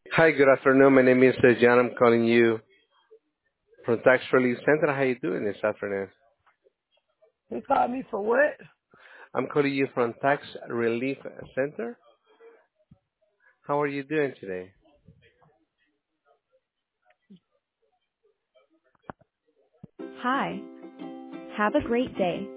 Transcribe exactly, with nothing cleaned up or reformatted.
Hi, good afternoon. My name is uh, John. I'm calling you from Tax Relief Center. How you doing this afternoon? He called me for what? I'm calling you from Tax Relief Center. How are you doing today? Hi. Have a great day.